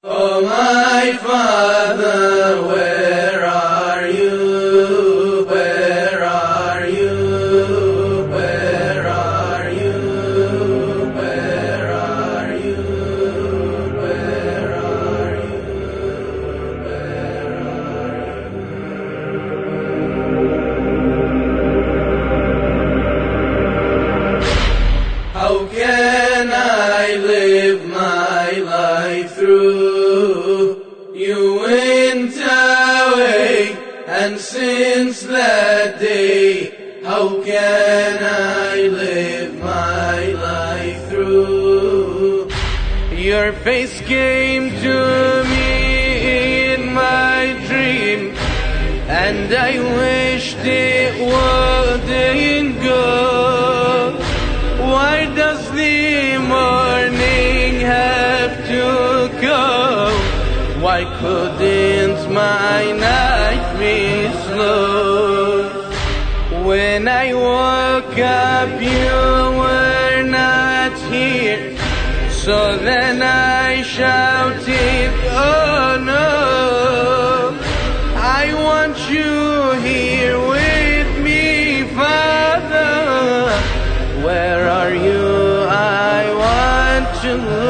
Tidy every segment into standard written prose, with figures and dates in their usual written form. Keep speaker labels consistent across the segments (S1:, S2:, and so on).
S1: Oh, my Father, where are you? Where are you? Where are you? Where are you? Where are you? Where are you? How can I live my life through? You went away, and since that day, how can I live my life through? Your face came to me in my dream, and I wished it wouldn't go. Why does the morning have to go? Why couldn't my night be slow? When I woke up, you were not here. So then I shouted, oh no, I want you here with me, Father. Where are you? I want to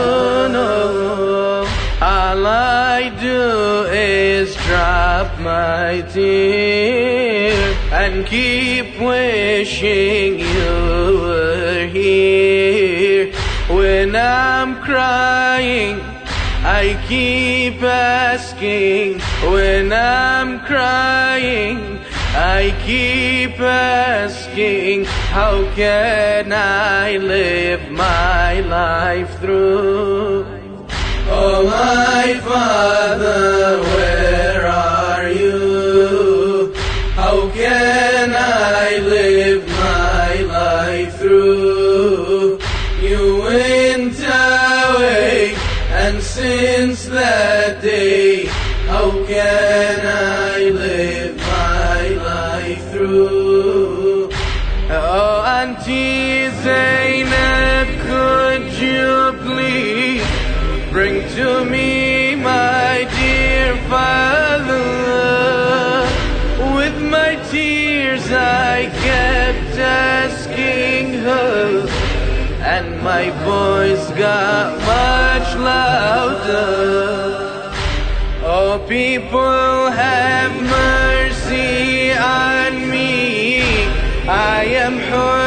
S1: know. All I do is drop my tears and keep wishing you were here. When I'm crying, I keep asking. When I'm crying, I keep asking, how can I live my life through? Oh, my Father, where are you? How can I live my life through? You went away, and since that day, how can I live my life through? Oh, Auntie Zainab, could you please bring to me my dear father? With my tears I kept asking her, and my voice got much louder. Oh, people, have mercy on me. I am hurt.